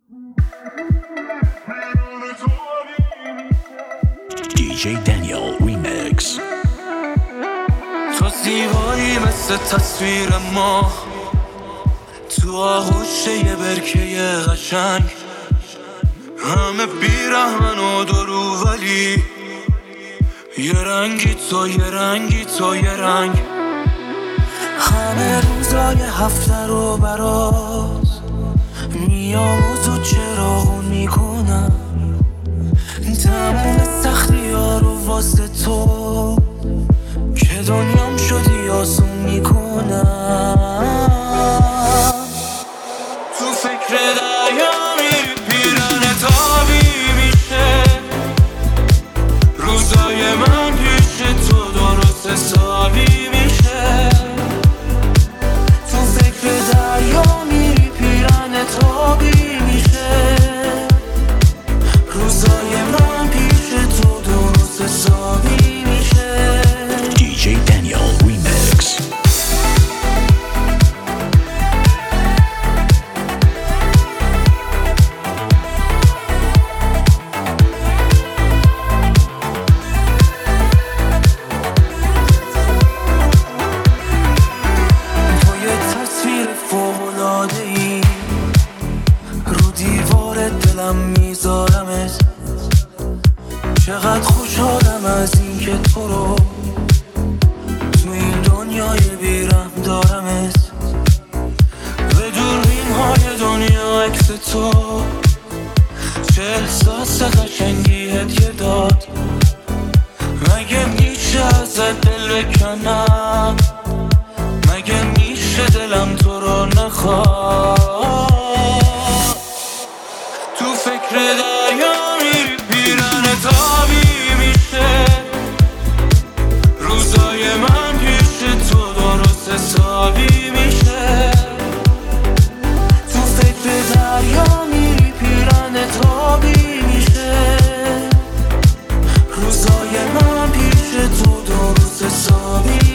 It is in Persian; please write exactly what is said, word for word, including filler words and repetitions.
دی جی دانیال ریمیکس. تو زیبایی مثل تصویر ما تو آغوش یه برکه قشنگ، همه بیرحمن و درو ولی یه رنگی تو یه رنگی تو یه رنگ. همه روزای هفته رو براز میاموز و چراغون میکنم، تموم سختی ها رو واسه تو که دنیام شدی آسون میکنم. تو فکر دریا میری پیرن تابی میشه، روزای من پیش تو درست حسابی میشه. تو فکر دریا میری پیرن تابی میشه، روزای من پیش تو درست حسابی میشه. دی جی دانیال ریمیکس. میذارمت، چقدر خوشحالم از این که تو رو تو این دنیای بیرم دارمت. به دوربین های دنیا عکس تو چه احساس قشنگی هدیه داد. مگه میشه ازت دل بکنم؟ مگه میشه دلم تو رو نخواد؟ تو فکر دریا میری پیرن تابی میشه، روزای من پیش تو درست حسابی میشه. تو فکر دریا میری پیرن تابی میشه، روزای من پیش تو درست حسابی